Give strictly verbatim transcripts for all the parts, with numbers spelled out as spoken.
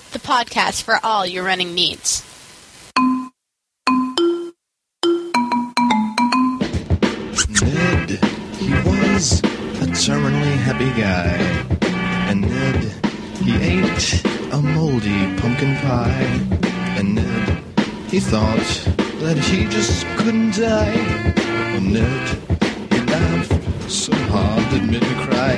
the podcast for all your running needs. Ned, he was a terminally happy guy. And Ned, he ate a moldy pumpkin pie. And Ned, he thought that he just couldn't die. And Ned, he laughed so hard that made me cry.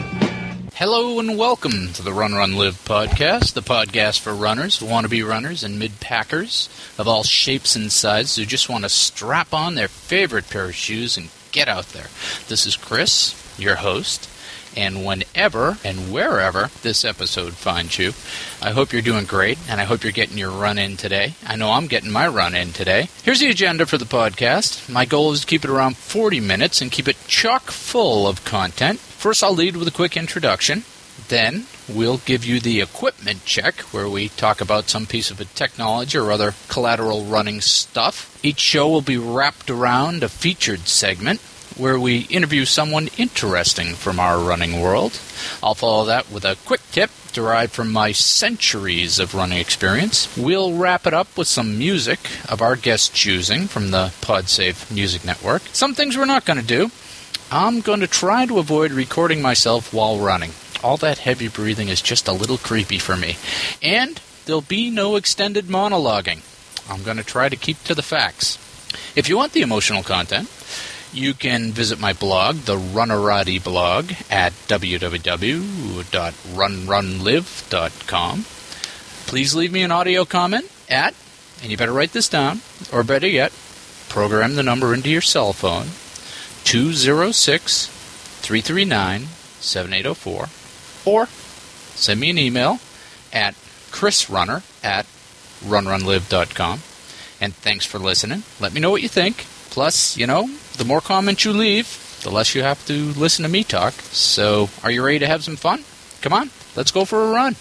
Hello and welcome to the Run, Run, Live podcast, the podcast for runners, wannabe runners, and mid-packers of all shapes and sizes who just want to strap on their favorite pair of shoes and get out there. This is Chris, your host, and whenever and wherever this episode finds you, I hope you're doing great, and I hope you're getting your run in today. I know I'm getting my run in today. Here's the agenda for the podcast. My goal is to keep it around forty minutes and keep it chock full of content. First, I'll lead with a quick introduction. Then, we'll give you the equipment check, where we talk about some piece of technology or other collateral running stuff. Each show will be wrapped around a featured segment, where we interview someone interesting from our running world. I'll follow that with a quick tip derived from my centuries of running experience. We'll wrap it up with some music of our guest choosing from the PodSafe Music Network. Some things we're not going to do. I'm going to try to avoid recording myself while running. All that heavy breathing is just a little creepy for me. And there'll be no extended monologuing. I'm going to try to keep to the facts. If you want the emotional content, you can visit my blog, the Runnerati blog, at w w w dot run run live dot com. Please leave me an audio comment at, and you better write this down, or better yet, program the number into your cell phone, two zero six, three three nine, seven eight zero four, or send me an email at chrisrunner at run run live dot com. And thanks for listening. Let me know what you think. Plus, you know, the more comments you leave, the less you have to listen to me talk. So, are you ready to have some fun? Come on, let's go for a run.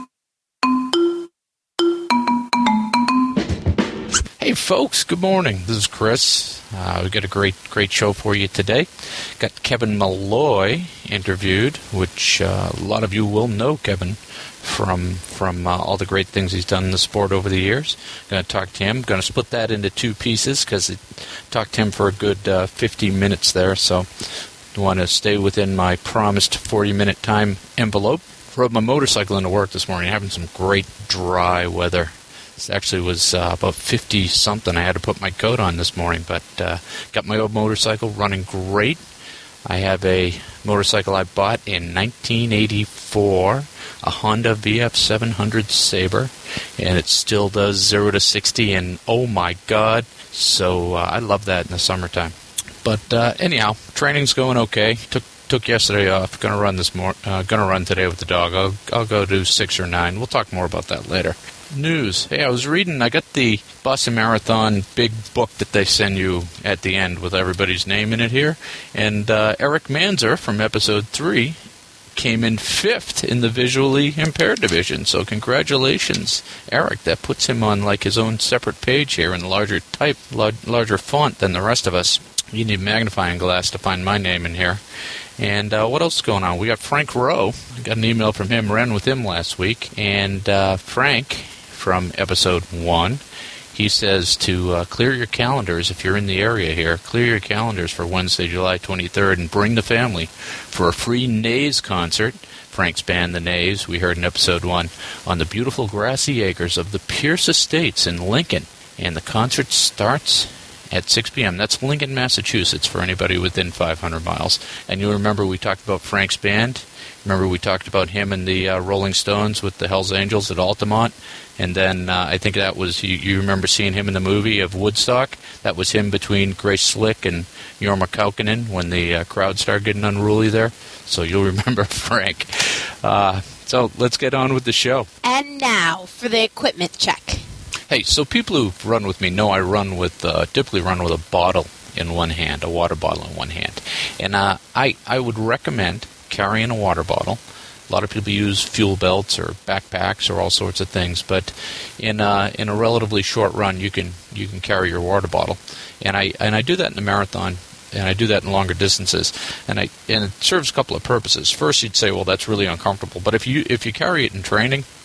Hey folks, good morning. This is Chris. Uh, we've got a great, great show for you today. Got Kevin Malloy interviewed, which uh, a lot of you will know Kevin from from uh, all the great things he's done in the sport over the years. Going to talk to him. Going to split that into two pieces because I talked to him for a good uh, fifty minutes there. So I want to stay within my promised forty-minute time envelope. Rode my motorcycle into work this morning, having some great dry weather. It actually was uh, about fifty-something. I had to put my coat on this morning, but uh, got my old motorcycle running great. I have a motorcycle I bought in nineteen eighty-four, a Honda V F seven hundred Sabre, and it still does zero to sixty, and oh my god, so uh, I love that in the summertime. But uh, anyhow, training's going okay. Took took yesterday off. Gonna run this mor- uh, Gonna run today with the dog. I'll I'll go do six or nine. We'll talk more about that later. News. Hey, I was reading, I got the Boston Marathon big book that they send you at the end with everybody's name in it here, and uh, Eric Manzer from episode three came in fifth in the visually impaired division, so congratulations, Eric. That puts him on like his own separate page here in larger type, larger font than the rest of us. You need a magnifying glass to find my name in here. And uh, what else is going on? We got Frank Rowe. I got an email from him, ran with him last week, and uh, Frank from episode one, he says to uh, clear your calendars if you're in the area here. Clear your calendars for Wednesday, July twenty-third, and bring the family for a free Nays concert. Frank's band, the Nays, we heard in episode one, on the beautiful grassy acres of the Pierce Estates in Lincoln. And the concert starts at six p.m. That's Lincoln, Massachusetts, for anybody within five hundred miles. And you'll remember we talked about Frank's band. Remember we talked about him and the uh, Rolling Stones with the Hells Angels at Altamont. And then uh, I think that was, you, you remember seeing him in the movie of Woodstock? That was him between Grace Slick and Jorma Kaukonen when the uh, crowd started getting unruly there. So you'll remember Frank. Uh, so let's get on with the show. And now for the equipment check. Hey, so people who run with me know I run with, uh, typically run with a bottle in one hand, a water bottle in one hand. And uh, I, I would recommend carrying a water bottle. A lot of people use fuel belts or backpacks or all sorts of things, but in uh, in a relatively short run, you can you can carry your water bottle, and I and I do that in the marathon, and I do that in longer distances, and I and it serves a couple of purposes. First, you'd say, well, that's really uncomfortable, but if you if you carry it in training,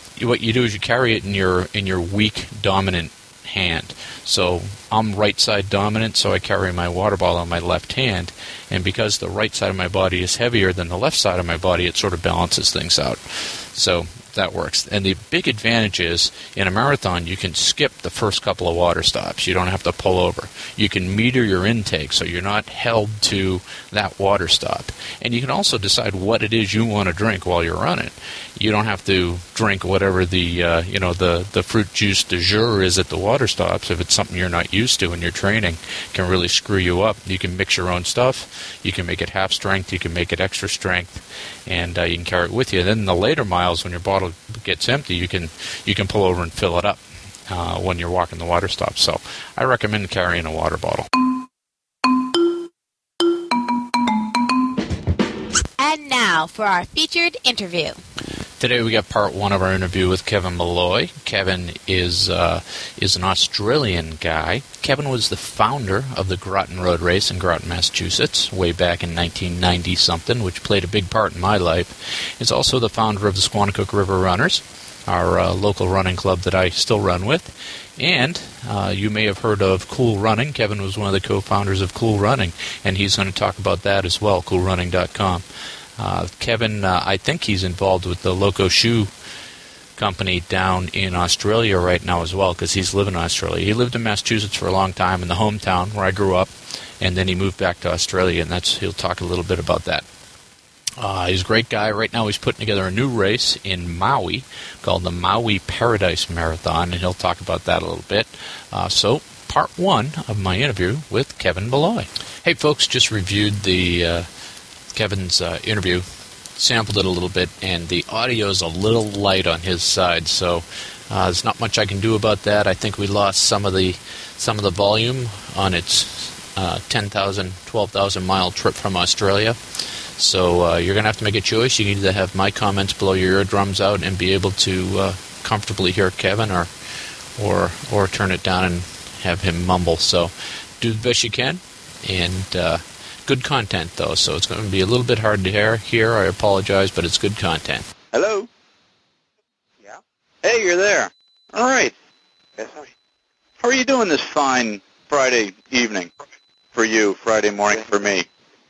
you, what you do is you carry it in your in your weak dominant hand. So I'm right side dominant, so I carry my water bottle in my left hand, and because the right side of my body is heavier than the left side of my body, it sort of balances things out. So that works. And the big advantage is, in a marathon, you can skip the first couple of water stops. You don't have to pull over. You can meter your intake, so you're not held to that water stop. And you can also decide what it is you want to drink while you're running. You don't have to drink whatever the uh, you know the, the fruit juice du jour is at the water stops. If it's something you're not used to in your training, it can really screw you up. You can mix your own stuff. You can make it half strength. You can make it extra strength, and uh, you can carry it with you. Then in the later miles, when your bottle gets empty, you can you can pull over and fill it up uh, when you're walking the water stops. So I recommend carrying a water bottle. And now for our featured interview. Today we got part one of our interview with Kevin Malloy. Kevin is uh, is an Australian guy. Kevin was the founder of the Groton Road Race in Groton, Massachusetts, way back in nineteen ninety something, which played a big part in my life. He's also the founder of the Squannacook River Runners, our uh, local running club that I still run with. And uh, you may have heard of Cool Running. Kevin was one of the co-founders of Cool Running, and he's going to talk about that as well, cool running dot com. Uh, Kevin, uh, I think he's involved with the Loco Shoe Company down in Australia right now as well, because he's living in Australia. He lived in Massachusetts for a long time, in the hometown where I grew up, and then he moved back to Australia, and that's he'll talk a little bit about that. Uh, he's a great guy. Right now he's putting together a new race in Maui called the Maui Paradise Marathon, and he'll talk about that a little bit. Uh, so, part one of my interview with Kevin Malloy. Hey, folks, just reviewed the... Uh, Kevin's uh, interview, sampled it a little bit, and the audio is a little light on his side, so uh, there's not much I can do about that. I think we lost some of the some of the volume on its uh, ten thousand, twelve thousand mile trip from Australia. So uh, you're going to have to make a choice. You need to have my comments blow your eardrums out and be able to uh, comfortably hear Kevin, or or or turn it down and have him mumble. So do the best you can, and uh, good content, though, so it's going to be a little bit hard to hear. Here, I apologize, but it's good content. Hello? Yeah? Hey, you're there. All right. Yes, how are you doing this fine Friday evening for you, Friday morning for me?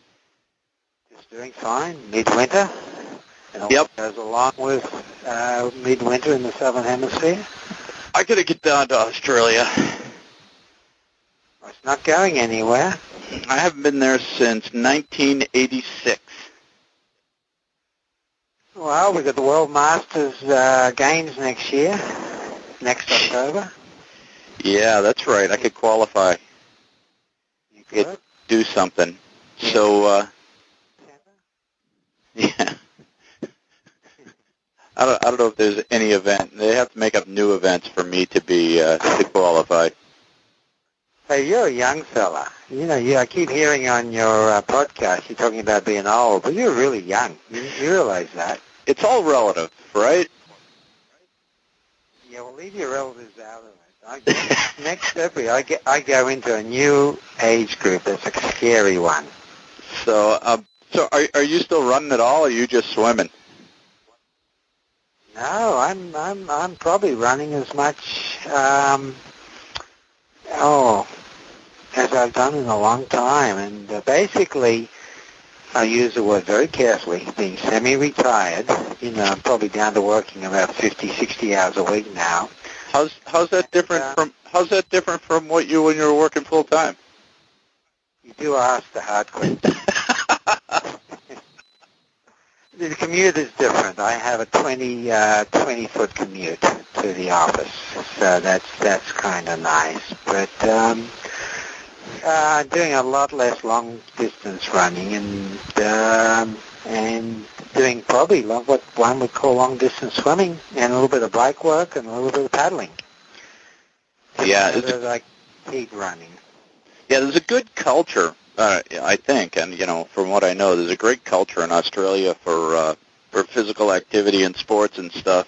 Just doing fine. Midwinter. And yep. Goes along with uh, midwinter in the Southern Hemisphere. I got to get down to Australia. Well, it's not going anywhere. I haven't been there since nineteen eighty-six. Well, we've got the World Masters uh, Games next year, next October. Yeah, that's right. I could qualify. You could? Could do something. So, uh, yeah. I don't, I don't know if there's any event. They have to make up new events for me to be uh, to qualify. Hey, you're a young fella. You know, you, I keep hearing on your uh, podcast you're talking about being old, but you're really young. You, you realize that? It's all relative, right? Yeah, well, leave your relatives out of it. I, next February, I, get, I go into a new age group. That's a scary one. So, um, so are are you still running at all, or are you just swimming? No, I'm I'm I'm probably running as much. Um, oh. as I've done in a long time, and uh, basically, I use the word very carefully, being semi-retired. You know, I'm probably down to working about fifty, sixty hours a week now. How's how's that different uh, from how's that different from what you when you were working full time? You do ask the hard question. The commute is different. I have a twenty uh, twenty foot commute to the office, so that's that's kind of nice. But um, uh, doing a lot less long distance running, and um, and doing probably long, what one would call long distance swimming, and a little bit of bike work and a little bit of paddling. Yeah, so it's a, like speed running. Yeah, there's a good culture. Uh, I think, and you know, from what I know, there's a great culture in Australia for uh, for physical activity and sports and stuff.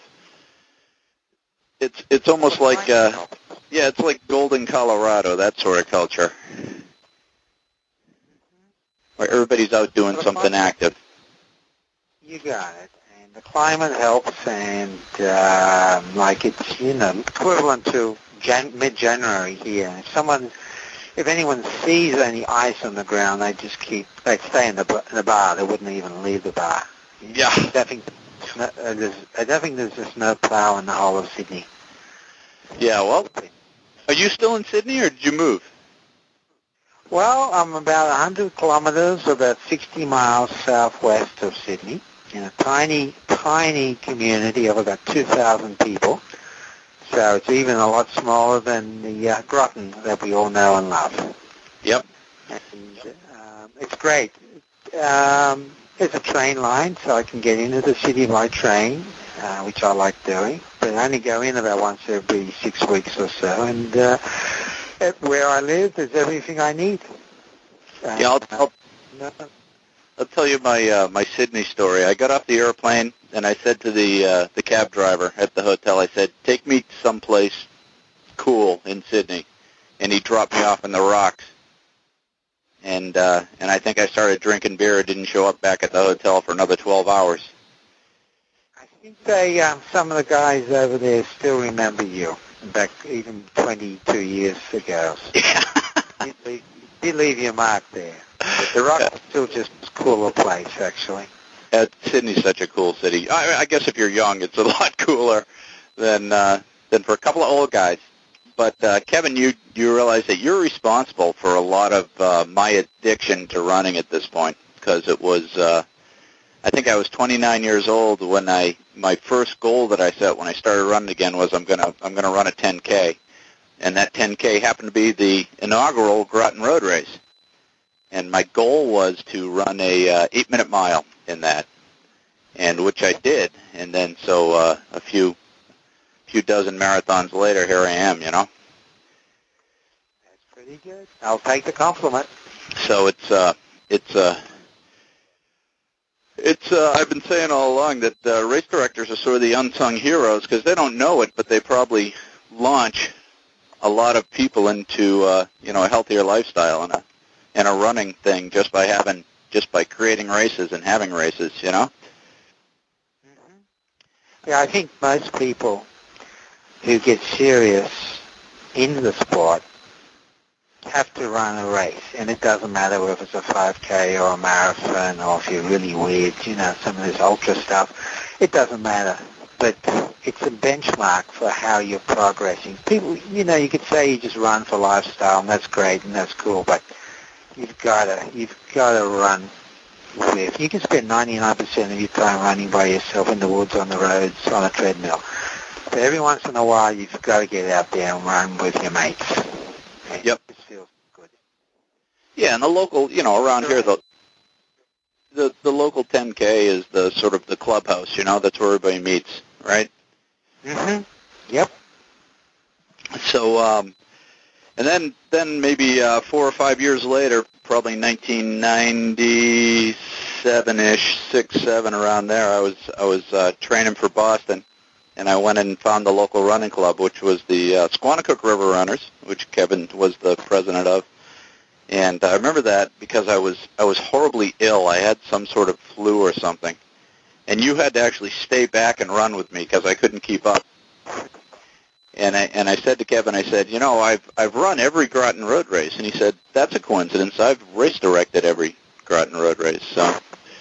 It's it's almost like uh, yeah, it's like Golden, Colorado, that sort of culture, where everybody's out doing something active. You got it, and And the climate helps, and uh, like it's, you know, equivalent to Jan- mid-January here. If someone, if anyone sees any ice on the ground, they just keep, they'd stay in the, b- in the bar. They wouldn't even leave the bar. Yeah. I don't think, uh, there's, I don't think there's just no plow in the whole of Sydney. Yeah, well, are you still in Sydney, or did you move? Well, I'm about one hundred kilometers, about sixty miles southwest of Sydney, in a tiny, tiny community of about two thousand people. So it's even a lot smaller than the uh, Groton that we all know and love. Yep. And um, it's great. Um, there's a train line, so I can get into the city by train, uh, which I like doing. But I only go in about once every six weeks or so. And uh, where I live, there's everything I need. Uh, Yeah, I'll, I'll, no, I'll tell you my uh, my Sydney story. I got off the airplane, and I said to the uh, the cab driver at the hotel, I said, take me someplace cool in Sydney. And he dropped me off in the rocks. And uh, and I think I started drinking beer. I didn't show up back at the hotel for another twelve hours. I think they, um, some of the guys over there still remember you, back even twenty-two years ago. you, leave, you leave your mark there. But the Rock is still just a cooler place, actually. Uh, Sydney's such a cool city. I, I guess if you're young, it's a lot cooler than uh, than for a couple of old guys. But uh, Kevin, you you realize that you're responsible for a lot of uh, my addiction to running at this point, because it was. Uh, I think I was twenty-nine years old when I my first goal that I set when I started running again was I'm gonna I'm gonna run a ten K, and that ten K happened to be the inaugural Groton Road Race, and my goal was to run a uh, eight minute mile in that, and which I did, and then so uh, a few few dozen marathons later, here I am, you know. That's pretty good. I'll take the compliment. So it's uh it's uh. It's. Uh, I've been saying all along that uh, race directors are sort of the unsung heroes because they don't know it, but they probably launch a lot of people into uh, you know a healthier lifestyle and a and a running thing just by having just by creating races and having races. You know. Mm-hmm. Yeah, I think most people who get serious into the sport have to run a race, and it doesn't matter whether it's a five K or a marathon or if you're really weird, you know, some of this ultra stuff. It doesn't matter, but it's a benchmark for how you're progressing. People, you know, you could say you just run for lifestyle, and that's great and that's cool, but you've got to you've got to run with. You can spend ninety-nine percent of your time running by yourself in the woods, on the roads, on a treadmill. But every once in a while, you've got to get out there and run with your mates. And yep. It feels good. Yeah, and the local, you know, around here, the the the local ten K is the sort of the clubhouse. You know, that's where everybody meets, right? Mm-hmm. Yep. So, um, and then then maybe uh, four or five years later, probably nineteen ninety-seven-ish, six, seven, around there, I was I was uh, training for Boston. And I went and found the local running club, which was the uh, Squannacook River Runners, which Kevin was the president of. And I remember that because I was I was horribly ill. I had some sort of flu or something. And you had to actually stay back and run with me because I couldn't keep up. And I and I said to Kevin, I said, you know, I've I've run every Groton Road Race. And he said, that's a coincidence. I've race directed every Groton Road Race. So,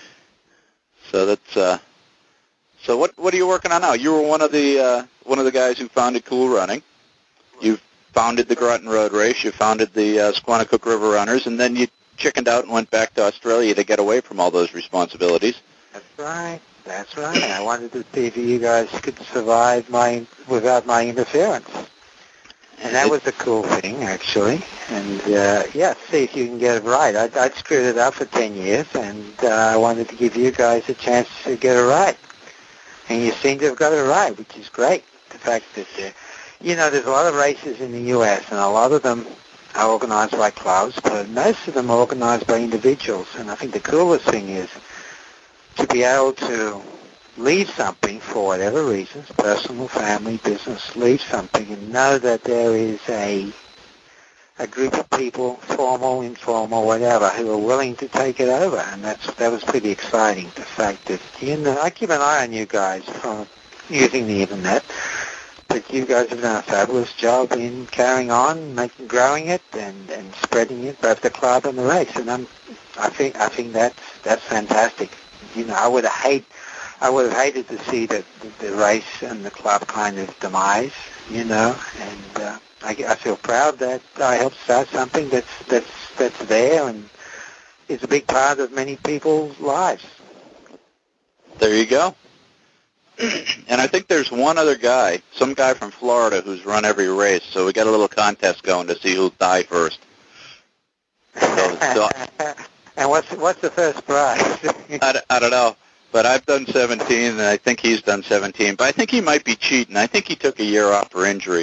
so that's. Uh, So what what are you working on now? You were one of the uh, one of the guys who founded Cool Running. You founded the Groton Road Race. You founded the uh, Squannacook River Runners, and then you chickened out and went back to Australia to get away from all those responsibilities. That's right. That's right. I wanted to see if you guys could survive my without my interference. And that was the cool thing, actually. And, uh, yeah, see if you can get it right. I'd, I'd screwed it up for ten years, and uh, I wanted to give you guys a chance to get it right. And you seem to have got it right, which is great. The fact that, uh, you know, there's a lot of races in the U S, and a lot of them are organized by clubs, but most of them are organized by individuals. And I think the coolest thing is to be able to leave something for whatever reasons, personal, family, business, leave something and know that there is a a group of people, formal, informal, whatever, who are willing to take it over, and that's that was pretty exciting. The fact that you know, I keep an eye on you guys from using the internet, but you guys have done a fabulous job in carrying on, making, growing it, and, and spreading it, both the club and the race. And I'm, I think I think that's that's fantastic. You know, I would have hate, I would have hated to see that the, the race and the club kind of demise. You know, and uh, I, I feel proud that I helped start something that's that's that's there and is a big part of many people's lives. There you go. And I think there's one other guy, some guy from Florida who's run every race, so we got a little contest going to see who'll die first. So, so, and what's what's the first prize? I, I don't know, but I've done seventeen, and I think he's done seventeen, but I think he might be cheating. I think he took a year off for injury.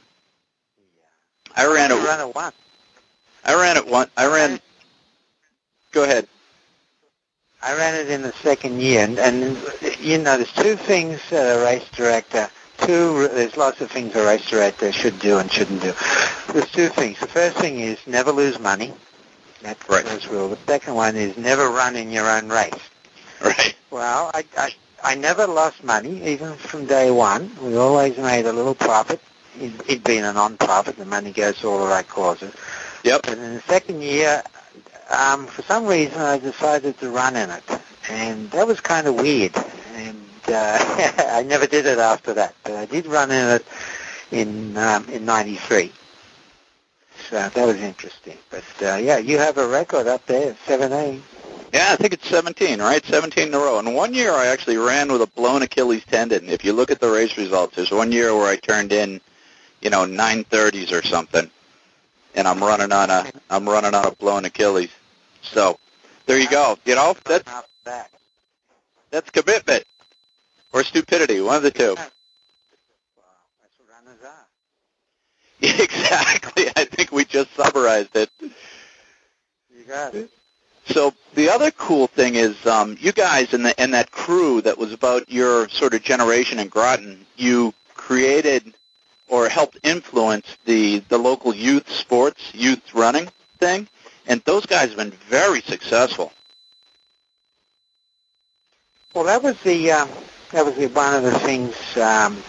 I ran it. Run it once. I ran it one. I ran. Go ahead. I ran it in the second year, and, and you know, there's two things that a race director, two, there's lots of things a race director should do and shouldn't do. There's two things. The first thing is never lose money. That's the right. first rule. The second one is never run in your own race. Right. Well, I, I, I never lost money, even from day one. We always made a little profit. It, it being a non-profit, the money goes to all the right causes. Yep. But in the second year, Um, for some reason, I decided to run in it, and that was kind of weird. And uh, I never did it after that, but I did run in it in um, in ninety-three. So that was interesting. But uh, yeah, you have a record up there, seventeen. Yeah, I think it's seventeen, right? seventeen in a row. And one year I actually ran with a blown Achilles tendon. If you look at the race results, there's one year where I turned in, you know, nine thirties or something. And I'm running on a I'm running on a blown Achilles. So there you go. You know, that's that's commitment or stupidity, one of the two. Wow, that's what runners are. Exactly. I think we just summarized it. You got it. So the other cool thing is, um, you guys and the and that crew that was about your sort of generation in Groton, you created or helped influence the, the local youth sports, youth running thing, and those guys have been very successful. Well, that was the um, that was the, one of the things um,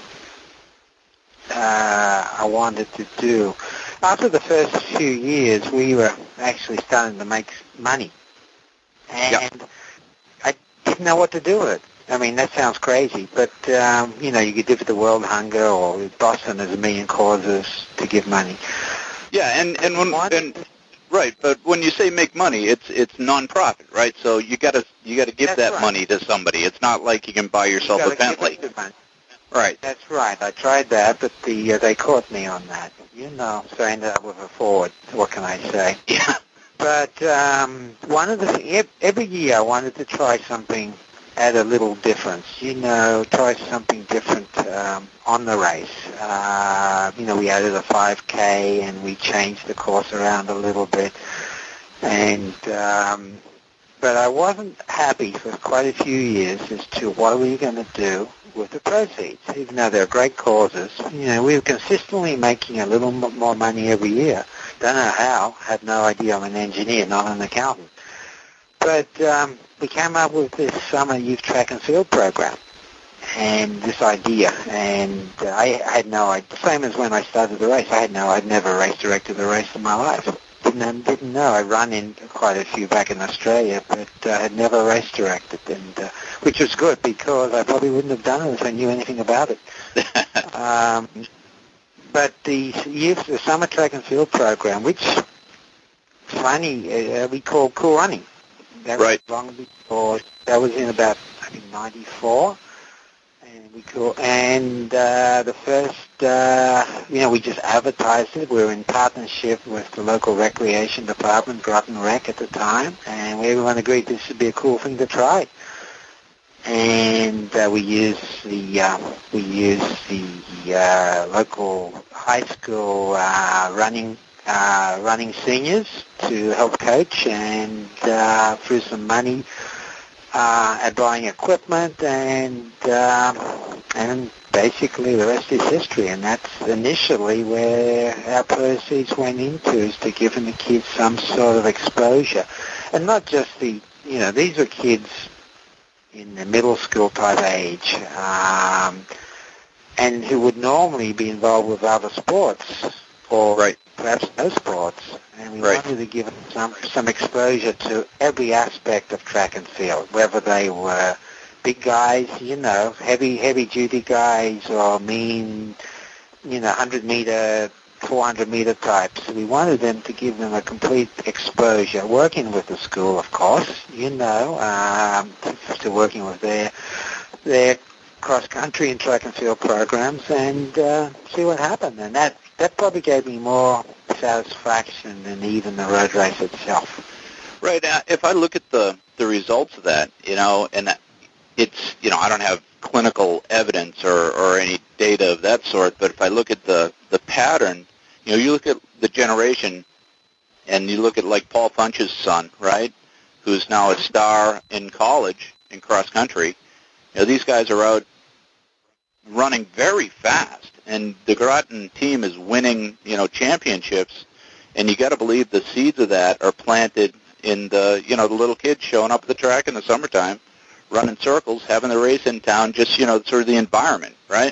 uh, I wanted to do. After the first few years, we were actually starting to make money, and yep. I didn't know what to do with it. I mean, that sounds crazy, but, um, you know, you could give it to World Hunger or Boston has a million causes to give money. Yeah, and, and when, and, right, but when you say make money, it's it's non-profit, right? So you gotta you gotta give That's that right. money to somebody. It's not like you can buy yourself You a Bentley. Right. That's right. I tried that, but the uh, they caught me on that. You know, so I ended up with a Ford. What can I say? Yeah. But um, one of the th- every year I wanted to try something. Add a little difference, you know, try something different um, on the race. Uh, you know, we added a five K and we changed the course around a little bit. And, um, but I wasn't happy for quite a few years as to what were you going to do with the proceeds. Even though they're great causes, you know, we were consistently making a little more money every year. Don't know how, had no idea. I'm an engineer, not an accountant. But um, we came up with this summer youth track and field program and this idea. And uh, I had no idea, same as when I started the race, I had no, I'd never race directed a race in my life. Didn't, didn't know. I run in quite a few back in Australia, but I uh, had never race directed, and uh, which was good because I probably wouldn't have done it if I knew anything about it. um, but the youth, the summer track and field program, which, funny, uh, we called Cool Running. That right. was long before. That was in about I think ninety-four, and we call and uh, the first. Uh, you know, we just advertised it. We were in partnership with the local recreation department, Groton Rec, at the time, and everyone agreed this would be a cool thing to try. And uh, we used the uh, we used the uh, local high school uh, running. Uh, running seniors to help coach, and uh, through some money uh, and buying equipment and uh, and basically the rest is history, and that's initially where our proceeds went into, is to giving the kids some sort of exposure. And not just the, you know, these are kids in the middle school type age, um, and who would normally be involved with other sports, or right. perhaps no sports. And we right. wanted to give them some, some exposure to every aspect of track and field, whether they were big guys, you know, heavy, heavy-duty guys, or mean, you know, one hundred meter, four hundred meter types. We wanted them to give them a complete exposure, working with the school, of course, you know, um, to working with their their cross-country and track and field programs, and uh, see what happened. And that, that probably gave me more satisfaction than even the road race itself. Right. Uh, if I look at the, the results of that, you know, and it's, you know, I don't have clinical evidence or, or any data of that sort, but if I look at the, the pattern, you know, you look at the generation, and you look at, like, Paul Funch's son, right, who's now a star in college in cross-country. You know, these guys are out running very fast, and the Groton team is winning, you know, championships, and you got to believe the seeds of that are planted in the, you know, the little kids showing up at the track in the summertime, running circles, having the race in town, just, you know, sort of the environment, right?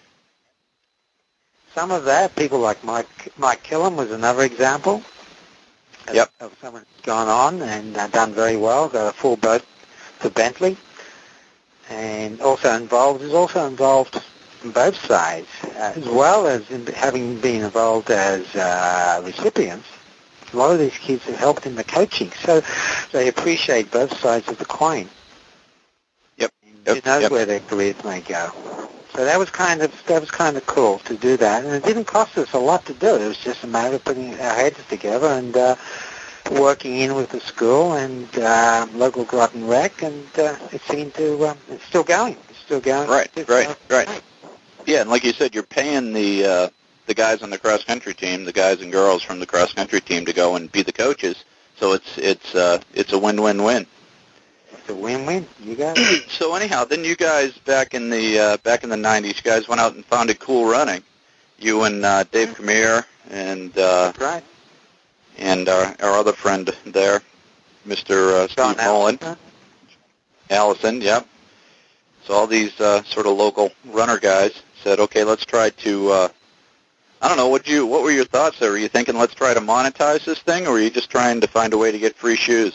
Some of that, people like Mike Mike Killam was another example of, yep. of someone who's gone on and uh, done very well, got a full boat for Bentley, and also involved, is also involved on both sides, uh, as well as in having been involved as uh, recipients. A lot of these kids have helped in the coaching, so they appreciate both sides of the coin. Yep. Who yep. knows yep. where their careers may go. So that was kind of that was kind of cool to do that, and it didn't cost us a lot to do. It was just a matter of putting our heads together and uh, working in with the school and uh, local Groton Rec, and uh, it seemed to um, it's still going. It's still going. Right, it's, right, uh, right. Yeah, and like you said, you're paying the uh, the guys on the cross country team, the guys and girls from the cross country team, to go and be the coaches. So it's it's uh, it's a win-win-win. It's a win-win. You got it. So anyhow, then you guys back in the uh, back in the nineties, you guys went out and founded Cool Running. You and uh, Dave Camere and uh, right. and our, our other friend there, Mister Uh, Steve Mullen, Allison. Yep. So all these uh, sort of local runner guys said, okay, let's try to. Uh, I don't know. What you? What were your thoughts there? Were you thinking, let's try to monetize this thing, or were you just trying to find a way to get free shoes?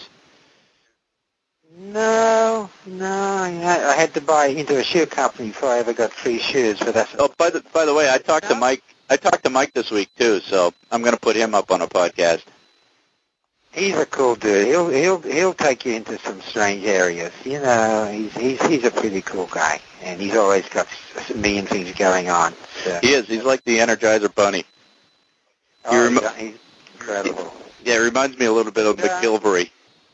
No, no. I I had to buy into a shoe company before I ever got free shoes. But that's Oh, by the by the way, I talked to Mike. I talked to Mike this week too, so I'm going to put him up on a podcast. He's a cool dude. He'll he'll he'll take you into some strange areas. You know, he's he's he's a pretty cool guy, and he's always got a million things going on. So. He is. He's like the Energizer Bunny. Oh, rem- he's, he's incredible. Yeah, it reminds me a little bit of Yeah. McGilvery.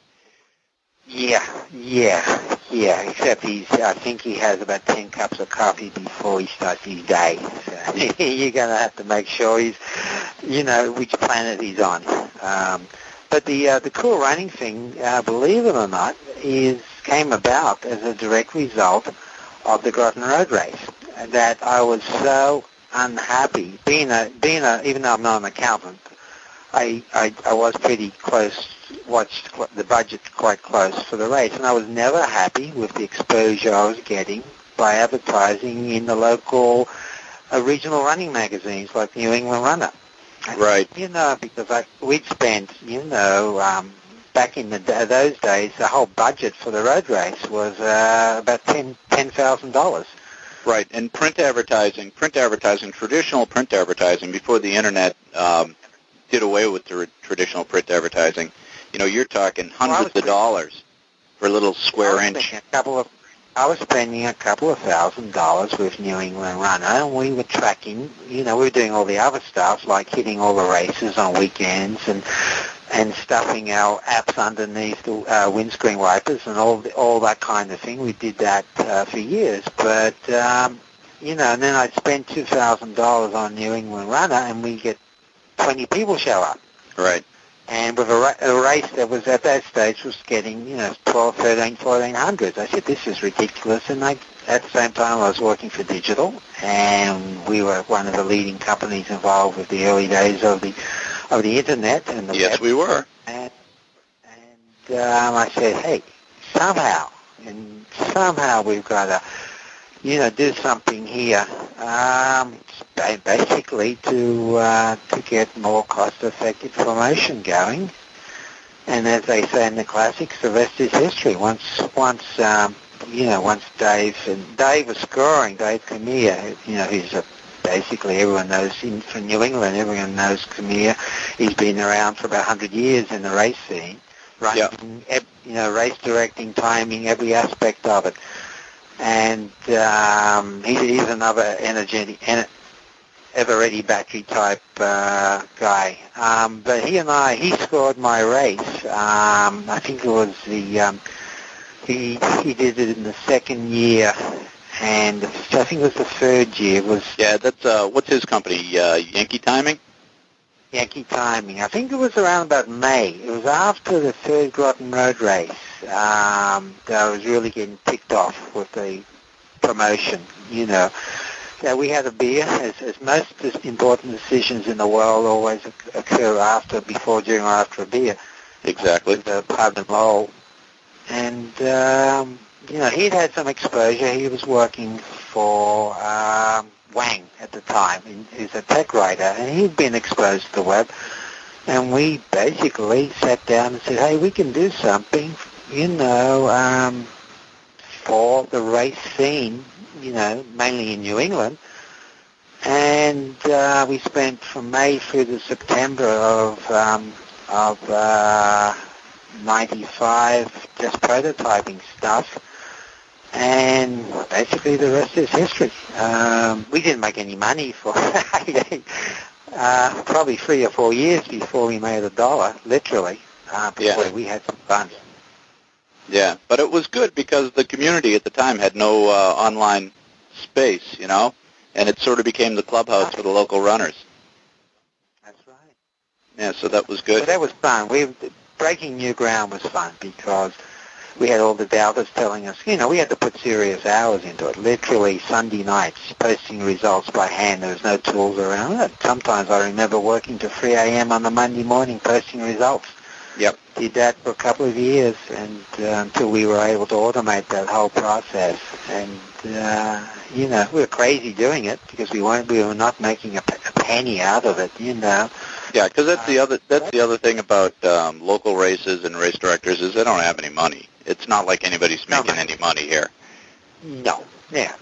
Yeah, yeah, yeah. Except he's. I think he has about ten cups of coffee before he starts his day. So you're gonna have to make sure he's, you know, which planet he's on. Um, but the uh, the cool running thing, uh, believe it or not, is came about as a direct result of the Groton Road Race. That I was so unhappy being a being a even though I'm not an accountant, I I, I was pretty close. Watched the budget quite close for the race, and I was never happy with the exposure I was getting by advertising in the local uh, regional running magazines like New England Runner. Right. You know, because I, we'd spent, you know, um, back in the those days, the whole budget for the road race was uh, about ten ten thousand dollars. Right, and print advertising, print advertising, traditional print advertising before the internet um, did away with the traditional print advertising. You know, you're talking hundreds well, of dollars for a little square I was inch. A couple of, I was spending a couple of thousand dollars with New England Runner, and we were tracking, you know, we were doing all the other stuff, like hitting all the races on weekends and and stuffing our apps underneath the uh, windscreen wipers and all the, all that kind of thing. We did that uh, for years, but, um, you know, and then I'd spend two thousand dollars on New England Runner, and we get twenty people show up. Right. And with a, ra- a race that was at that stage was getting, you know, twelve, thirteen, fourteen hundred. I said, this is ridiculous. And I at the same time, I was working for Digital, and we were one of the leading companies involved with the early days of the of the internet and the Yes, web. we were. And, and um, I said, hey, somehow, and somehow we've got to, you know, do something here. Um, basically to uh, to get more cost-effective promotion going. And as they say in the classics, the rest is history. Once, once, um, you know, once Dave and Dave was scoring, Dave Cormier, you know, he's a, basically everyone knows him from New England. Everyone knows Cormier. He's been around for about one hundred years in the race scene, running, Yeah. you know, race directing, timing, every aspect of it. And um, he, he's another energetic, ener- ever-ready battery type uh, guy. Um, but he and I, he scored my race. Um, I think it was the, um, he he did it in the second year, and I think it was the third year. It was Yeah, that's, uh, what's his company, uh, Yankee Timing? Yankee Timing. I think it was around about May. It was after the third Groton Road race um, that I was really getting ticked off with the promotion, you know. Yeah, we had a beer, as, as most important decisions in the world always occur after, before, during, or after a beer. Exactly. The pub in Lowell. And, um, you know, he'd had some exposure. He was working for um, Wang at the time. He was a tech writer, and he'd been exposed to the web. And we basically sat down and said, hey, we can do something, you know, um, for the race scene, you know, mainly in New England. And uh, we spent from May through to September of um, of uh, ninety-five just prototyping stuff. And basically the rest is history. Um, we didn't make any money for uh, probably three or four years before we made a dollar, literally. Uh, before Yeah. we had some fun. Yeah, but it was good because the community at the time had no uh, online space, you know, and it sort of became the clubhouse for the local runners. That's right. Yeah, so that was So good. that was fun. We breaking new ground was fun because we had all the doubters telling us, you know, we had to put serious hours into it. Literally Sunday nights, posting results by hand. There was no tools around it. Sometimes I remember working to three a.m. on the Monday morning posting results. Yep. Did that for a couple of years, and uh, until we were able to automate that whole process. And uh, you know, we were crazy doing it because we weren't, we were not making a, a penny out of it. You know. Yeah, because that's the other that's the other thing about um, local races and race directors is they don't have any money. It's not like anybody's No making money. any money here. No. Yeah.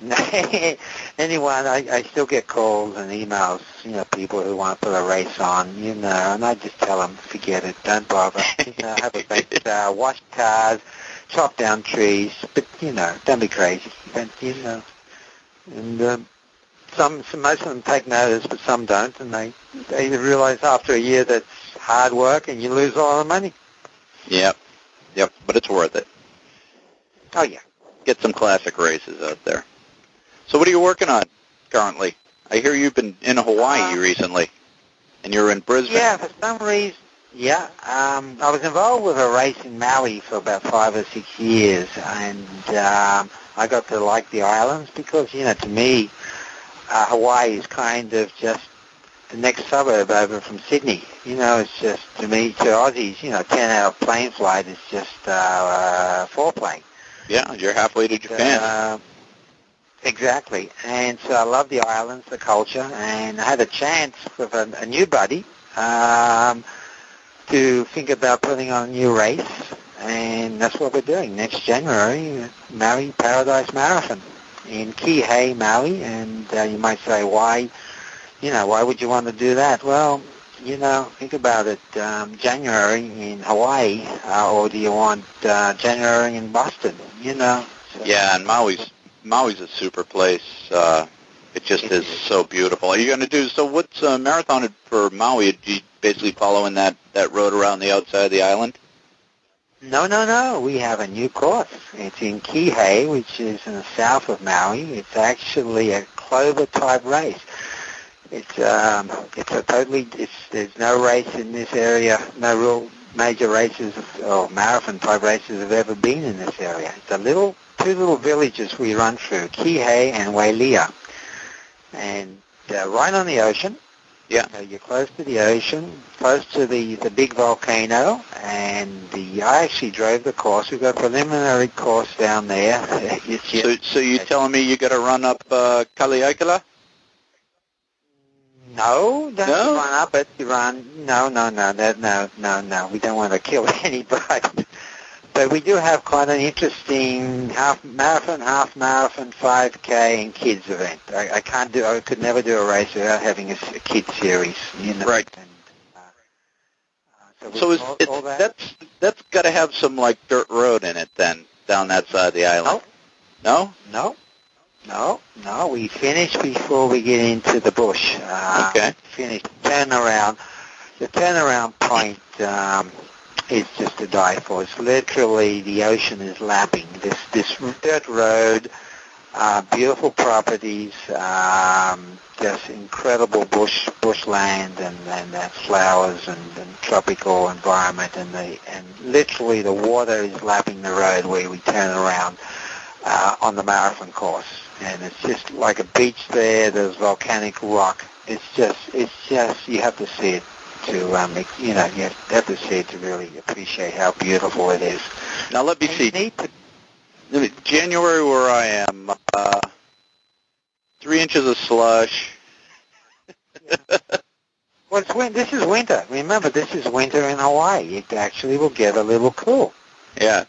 Anyone, I, I still get calls and emails, you know, people who want to put a race on, you know, and I just tell them, forget it, don't bother. You know, have a race, uh, wash cars, chop down trees, but, you know, don't be crazy. But, you know, and um, some, some, most of them take notice, but some don't, and they, they realize after a year that's hard work and you lose all the money. Yep. Yep, but it's worth it. Oh, yeah. Get some classic races out there. So what are you working on currently? I hear you've been in Hawaii Uh, recently, and you're in Brisbane. Yeah, for some reason, yeah. Um, I was involved with a race in Maui for about five or six years, and um, I got to like the islands because, you know, to me, uh, Hawaii is kind of just the next suburb over from Sydney. You know, it's just, to me, to Aussies, you know, ten-hour plane flight is just uh, uh, four-plane. Yeah, you're halfway to Japan. Uh, exactly. And so I love the islands, the culture, and I had a chance with a, a new buddy um, to think about putting on a new race, and that's what we're doing next January, Maui Paradise Marathon in Kihei, Maui. And uh, you might say, why, you know, why would you want to do that? Well, you know, think about it, um, January in Hawaii, uh, or do you want uh, January in Boston, you know? So, Yeah, and Maui's Maui's a super place. Uh, it just It is is. so beautiful. Are you going to do, so what's uh, marathon for Maui? Do you basically following that, that road around the outside of the island? No, no, no. We have a new course. It's in Kihei, which is in the south of Maui. It's actually a clover-type race. It's um, it's a totally. It's there's no race in this area. No real major races or marathon-type races have ever been in this area. It's a little two little villages we run through, Kihei and Wailea. And uh, right on the ocean. Yeah. So you're close to the ocean, close to the, the big volcano, and the I actually drove the course. We've got a preliminary course down there. It's So, so you telling me you got to run up uh, Kaliakala? No, don't No? run up it. You run. No, no, no, that, no, no, no. We don't want to kill anybody. But we do have quite an interesting half marathon, half marathon, five K, and kids event. I, I can't do. I could never do a race without having a, a kids series. You know. Right. And, uh, uh, So is, all, it's, all that. that's that's got to have some like dirt road in it then down that side of the island. No? No, no, no. We finish before we get into the bush. Uh, Okay. Finish turnaround. The turnaround point. Um, It's just to die for. It's literally the ocean is lapping this this dirt road, uh, beautiful properties, um, just incredible bush bushland and and uh, flowers and, and tropical environment, and the and literally the water is lapping the road where we turn around uh, on the marathon course, and it's just like a beach there. There's volcanic rock. It's just it's just you have to see it. To um, you know, you have to see it to really appreciate how beautiful it is. Now let me And see. you need to- Let me- January where I am, uh, three inches of slush. Well, it's win- this is winter. Remember, this is winter in Hawaii. It actually will get a little cool. Yeah.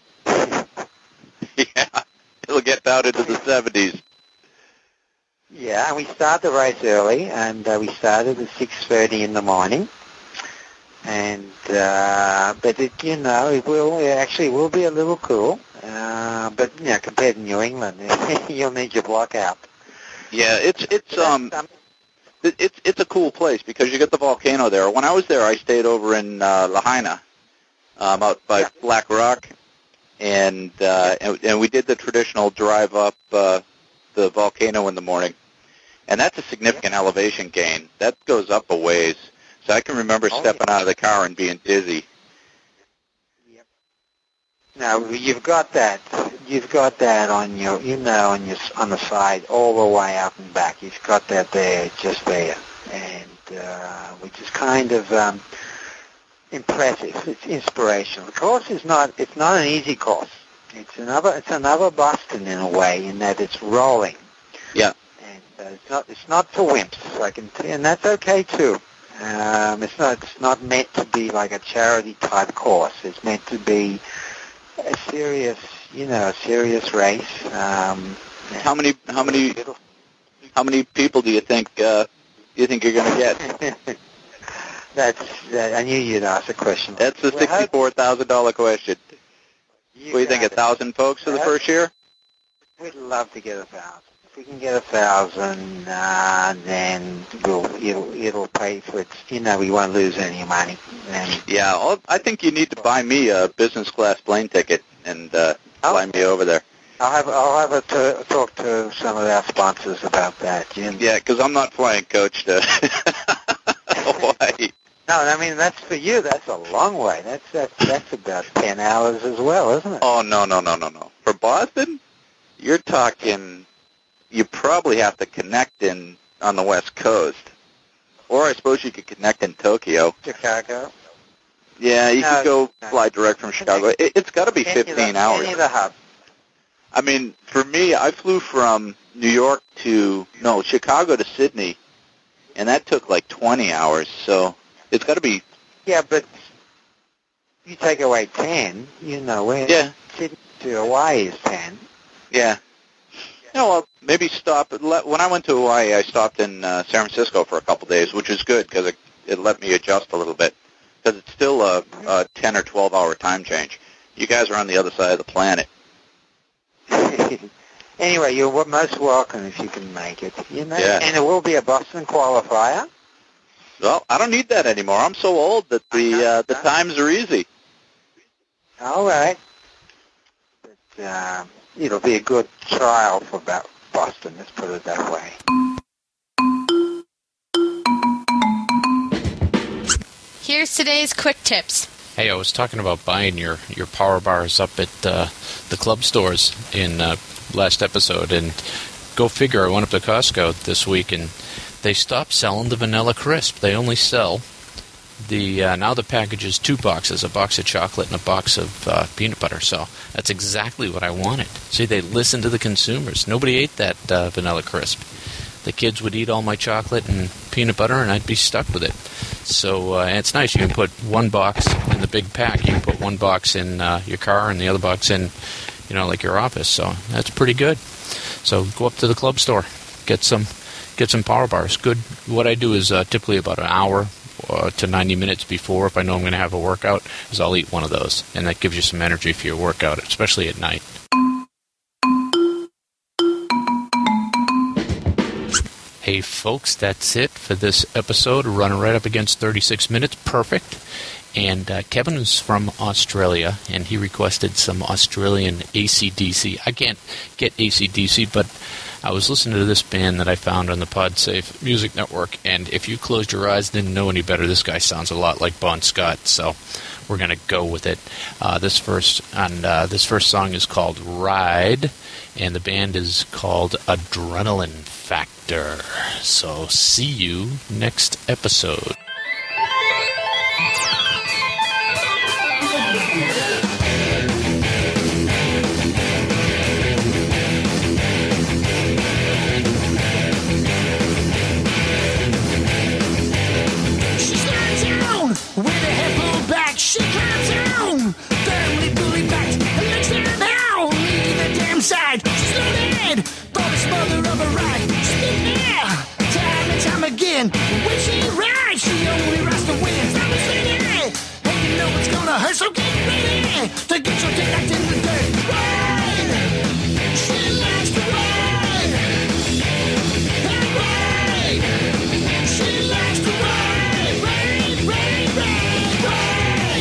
Yeah. It'll get down into the seventies. Yeah, and we start the race early, and uh, we started at six thirty in the morning. And uh, but it, you know, it will it actually will be a little cool. Uh, but you know, compared to New England, you'll need your block out. Yeah, it's it's um That's, it- it's it's a cool place because you get the volcano there. When I was there, I stayed over in uh, Lahaina, um, out by Yeah. Black Rock, and uh, and, and we did the traditional drive up uh, the volcano in the morning, and that's a significant elevation gain. That goes up a ways. So I can remember Oh, stepping out of the car and being dizzy. Now you've got that. You've got that on your, you know, on your on the side all the way up and back. You've got that there, just there, and uh, which is kind of um, impressive. It's inspirational. The course is not. It's not an easy course. It's another. It's another Boston in a way, in that it's rolling. Yeah. And uh, it's not. It's not for wimps. I can tell you, and that's okay too. Um, it's not. It's not meant to be like a charity type course. It's meant to be a serious, you know, a serious race. Um, How many how many how many people do you think uh, do you think you're going to get? That's. That, I knew you'd ask a question. That's the Well, how- sixty-four thousand dollar question. you What do you think? got A it. thousand folks for the Yeah. first year? We'd love to get a thousand. If we can get a thousand, uh, then we'll it'll it'll pay for it. You know, we won't lose any money. And Yeah, I'll, I think you need to buy me a business class plane ticket and uh, Oh. fly me over there. I'll have I'll have a t- talk to some of our sponsors about that. You know? Yeah, because I'm not flying coach to Hawaii. No, I mean that's for you. That's a long way. That's that's that's about ten hours as well, isn't it? Oh no no no no no! For Boston, you're talking. You probably have to connect in on the West Coast, or I suppose you could connect in Tokyo. Chicago. Yeah, you No, could go no. fly direct from Chicago. It, it's got to be Any of fifteen the, hours. Any of the hubs. I mean, for me, I flew from New York to no Chicago to Sydney, and that took like twenty hours. So it's got to be Yeah, but you take away ten. You know, where yeah Sydney to Hawaii is ten. yeah. You know, well, maybe stop. When I went to Hawaii, I stopped in uh, San Francisco for a couple of days, which is good because it, it let me adjust a little bit. Because it's still a, a ten or twelve hour time change. You guys are on the other side of the planet. Anyway, you're most welcome if you can make it. You know, Yeah. and it will be a Boston qualifier. Well, I don't need that anymore. I'm so old that the uh, the times are easy. All right. But, uh, it'll be a good trial for about Boston, let's put it that way. Here's today's quick tips. Hey, I was talking about buying your, your power bars up at uh, the club stores in uh, last episode, and go figure, I went up to Costco this week, and they stopped selling the Vanilla Crisp. They only sell the, uh, now the package is two boxes, a box of chocolate and a box of uh, peanut butter, so that's exactly what I wanted. See, they listened to the consumers. Nobody ate that uh, Vanilla Crisp. The kids would eat all my chocolate and peanut butter, and I'd be stuck with it. So uh, and it's nice. You can put one box in the big pack. You can put one box in uh, your car and the other box in, you know, like your office. So that's pretty good. So go up to the club store, get some, get some power bars. Good. What I do is uh, typically about an hour uh, to ninety minutes before, if I know I'm going to have a workout, is I'll eat one of those, and that gives you some energy for your workout, especially at night. Hey folks, that's it for this episode. We're running right up against thirty-six minutes. Perfect. And uh, Kevin is from Australia, and he requested some Australian A C D C. I can't get A C D C, but I was listening to this band that I found on the PodSafe Music Network, and if you closed your eyes, didn't know any better, this guy sounds a lot like Bon Scott, so we're going to go with it. Uh, this first and uh, this first song is called Ride, and the band is called Adrenaline Factor. So see you next episode. She comes down, firmly bully back, and looks down now, leaving the damn side. She's loaded, for the smother of a ride. She's been there, time and time again. When she rides, she only rides to win. Time is ready, and you know it's gonna hurt, so get ready to get your dick knocked in the dirt. Ride, she likes to ride, and ride, she likes to ride, ride, ride, ride, ride.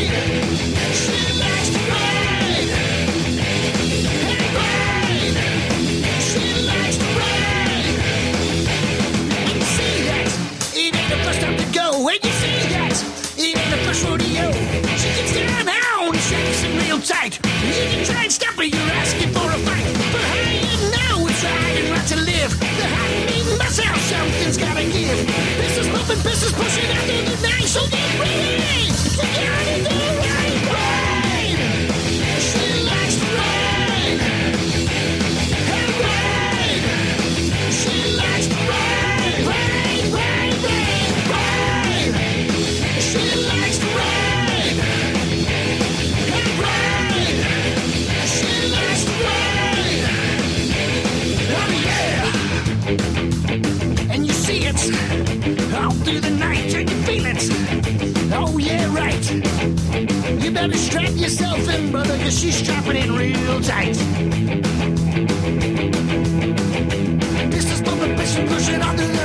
When you see that, it ain't the first rodeo. She gets down now and shakes it real tight. You can try and stop her, you're asking for a fight. But how you know it's right and right to live? The hot meat myself, something's gotta give. This is pumping, this is pushing out through the night. So get ready, you gotta do right, ride. She likes to ride, and ride. She likes to ride, ride, ride, ride, ride. She likes to ride, and ride. She likes to ride, oh yeah. And you see it all through the night, and you feel it. Oh yeah, right. You better strap yourself in, brother, cause she's strapping it real tight. This is bumping, pushing, pushing on the